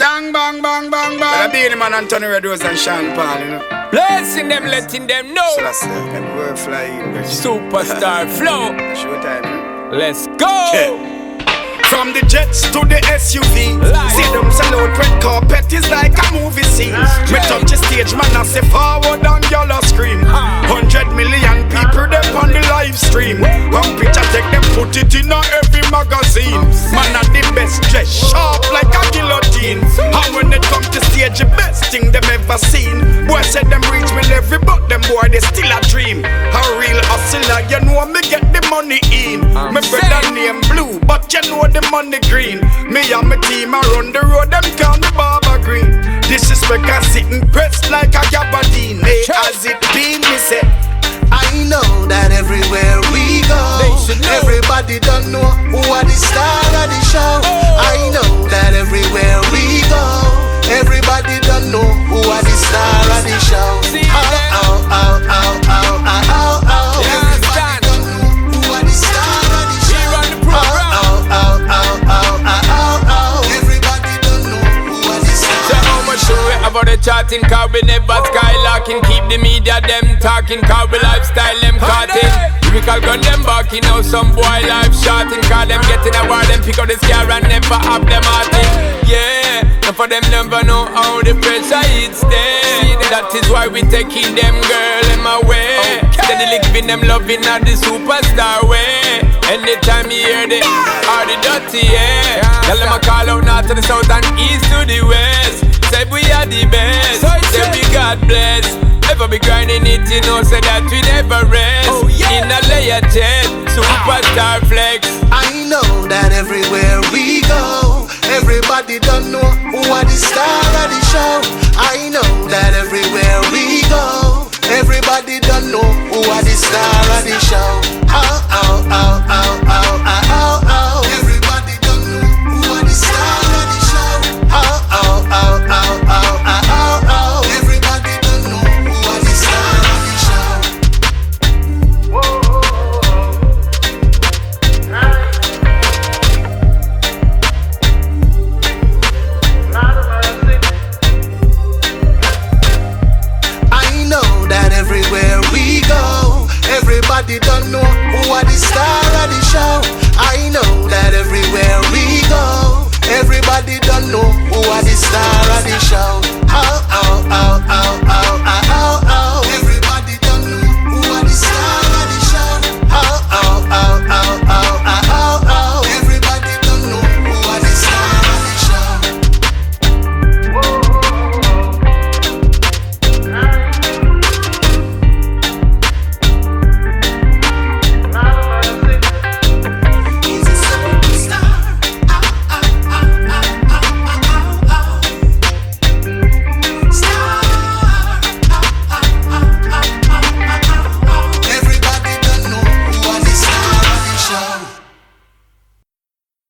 Stang bang bang bang bang. I be the man Anthony Redrose and Sean Paul, you know. Blessing them, letting them know. So that's them word flying. Superstar flow. Showtime. Let's go. Yeah. From the jets to the SUV, see them sell out red carpet is like a movie scene. Me touch the stage, man, I say forward and y'all scream. 100 million people them on the live stream. One picture take them put it in every magazine. Man at the best dress, sharp like a guillotine. And when they come to stage, the best thing them ever seen. Boy said them reach me level, but them boy they still a dream. A real hustler, you know me get the money in. My brother name Blue, but you know the money green. Me and my team I run the road, them call me Baba Green. Disrespect I sitting pressed like a gabardine. Hey, as it been, me say I know that everywhere we go, everybody don't know who are the star of the show. I know that everywhere we go, everybody don't know who are the star of the show. Oh, oh, oh, oh, oh, oh, oh, oh. Everybody don't know who are the star of the show. Oh, oh, oh, oh, oh, oh, oh. Everybody don't know who are the star. So how much show we about the charting? Cause we never skylarking. Keep the media them talking. Cause we lifestyle them cutting. Typical gun them barking. Now some boy life shorting. Cause them getting a war. Them pick up the scare and never have them hearting. Yeah, and for them never know how the pressure hits them. That is why we taking them girl in my way. Steadily giving them loving at the superstar way. Anytime you hear the are the dirty, yeah. Tell them I call out north to the south and east to the west. Say we are the best, say we God bless. Never be grinding it, you know, say that we never rest. In a layer jet, superstar flex. I know that everywhere we go, everybody don't know who are the star of the show.